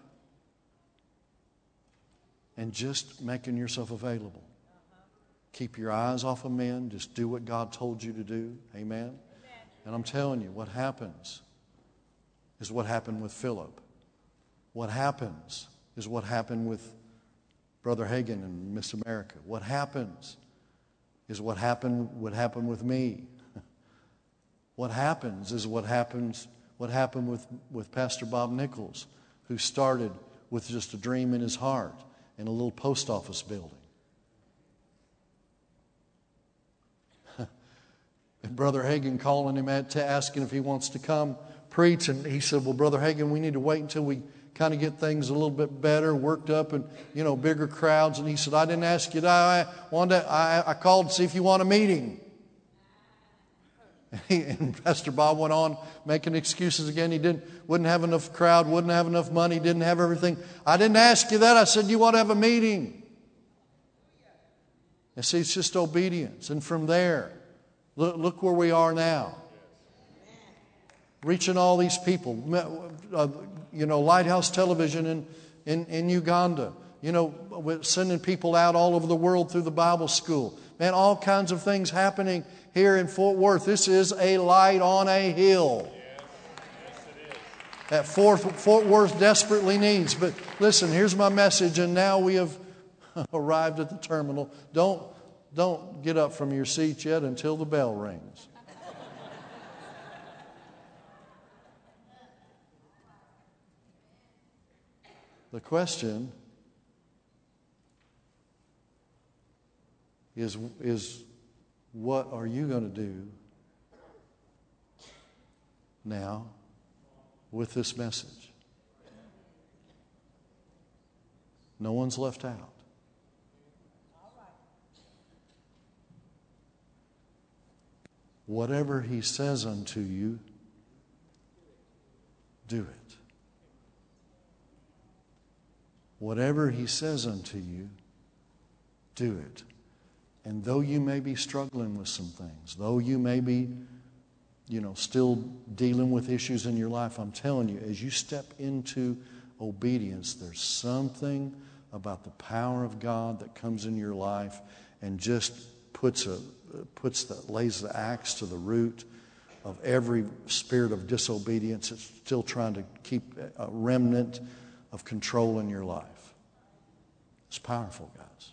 and just making yourself available. Keep your eyes off of men. Just do what God told you to do. Amen. Amen. And I'm telling you, what happens is what happened with Philip. What happens is what happened with Brother Hagin and Miss America. What happens is what happened would happen with me. What happens is what happens what happened with, with Pastor Bob Nichols, who started with just a dream in his heart in a little post office building. And Brother Hagin calling him at to asking if he wants to come preach, and he said, well, Brother Hagin, we need to wait until we kind of get things a little bit better, worked up, and, you know, bigger crowds. And he said, I didn't ask you. I wanted to, I, I called to see if you want a meeting. And, he, and Pastor Bob went on making excuses again. He didn't, wouldn't have enough crowd, wouldn't have enough money, didn't have everything. I didn't ask you that. I said, you want to have a meeting. And see, it's just obedience. And from there, look, look where we are now. Reaching all these people. Uh, you know, Lighthouse Television in, in, in Uganda. You know, sending people out all over the world through the Bible school. Man, all kinds of things happening here in Fort Worth. This is a light on a hill. Yes. Yes, it is. That Fort, Fort Worth desperately needs. But listen, here's my message, and now we have arrived at the terminal. Don't, don't get up from your seat yet until the bell rings. The question is, is what are you going to do now with this message? No one's left out. Whatever he says unto you, do it. Whatever he says unto you, do it. And though you may be struggling with some things, though you may be, you know, still dealing with issues in your life, I'm telling you, as you step into obedience, there's something about the power of God that comes in your life and just puts a puts the lays the axe to the root of every spirit of disobedience that's still trying to keep a remnant of control in your life. It's powerful, guys.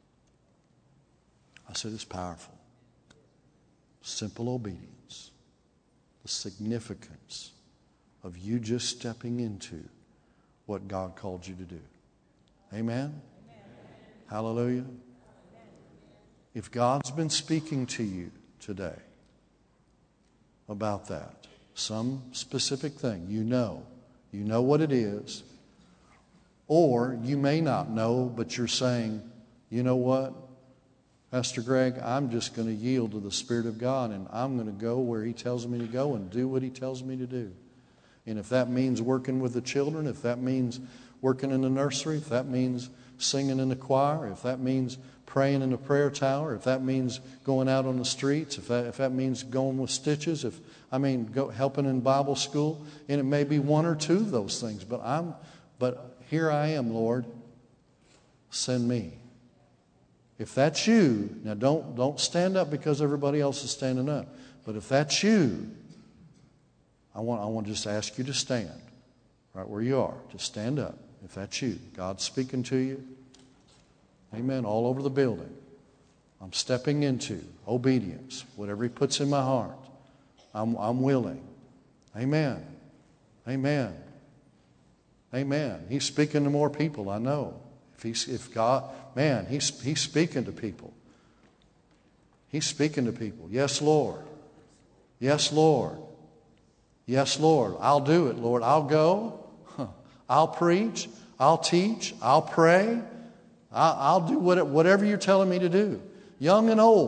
I said it's powerful. Simple obedience. The significance of you just stepping into what God called you to do. Amen? Amen. Hallelujah. Amen. If God's been speaking to you today about that, some specific thing, you know, you know what it is. Or you may not know, but you're saying, you know what, Pastor Greg, I'm just going to yield to the Spirit of God, and I'm going to go where He tells me to go and do what He tells me to do. And if that means working with the children, if that means working in the nursery, if that means singing in the choir, if that means praying in the prayer tower, if that means going out on the streets, if that, if that means going with stitches, if I mean go, helping in Bible school, and it may be one or two of those things, but I'm, but here I am, Lord. Send me. If that's you, now don't, don't stand up because everybody else is standing up. But if that's you, I want, I want to just ask you to stand right where you are. Just stand up. If that's you, God's speaking to you. Amen. All over the building. I'm stepping into obedience. Whatever He puts in my heart, I'm, I'm willing. Amen. Amen. Amen. He's speaking to more people, I know. If he's, if God, man, he's, he's speaking to people. He's speaking to people. Yes, Lord. Yes, Lord. Yes, Lord. I'll do it, Lord. I'll go. I'll preach. I'll teach. I'll pray. I'll, I'll do what, whatever you're telling me to do. Young and old.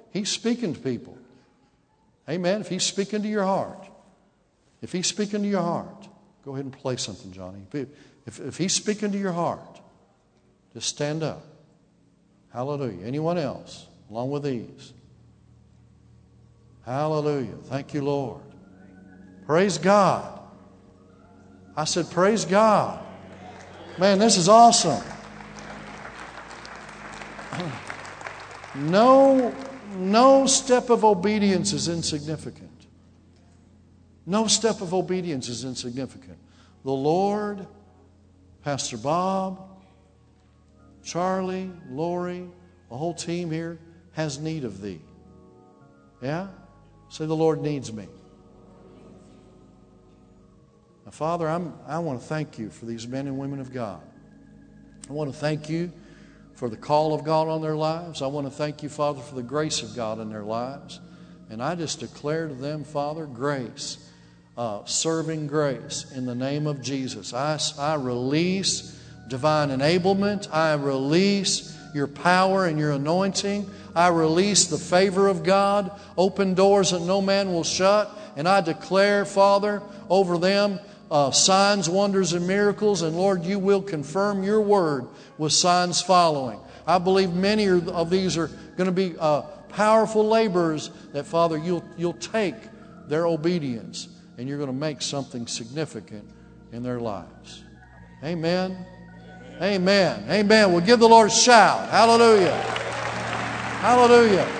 He's speaking to people. Amen. If He's speaking to your heart, if He's speaking to your heart, go ahead and play something, Johnny. If, if, if He's speaking to your heart, just stand up. Hallelujah. Anyone else, along with these? Hallelujah. Thank you, Lord. Praise God. I said, praise God. Man, this is awesome. No, no step of obedience is insignificant. No step of obedience is insignificant. The Lord, Pastor Bob, Charlie, Lori, the whole team here has need of thee. Yeah? Say, the Lord needs me. Now, Father, I'm, I want to thank you for these men and women of God. I want to thank you for the call of God on their lives. I want to thank you, Father, for the grace of God in their lives. And I just declare to them, Father, grace, uh, serving grace in the name of Jesus. I, I release divine enablement. I release your power and your anointing. I release the favor of God, open doors that no man will shut. And I declare, Father, over them uh, signs, wonders, and miracles. And Lord, you will confirm your word with signs following. I believe many of these are going to be uh, powerful laborers that, Father, you'll, you'll take their obedience and you're going to make something significant in their lives. Amen. Amen. Amen. We'll give the Lord a shout. Hallelujah. Hallelujah.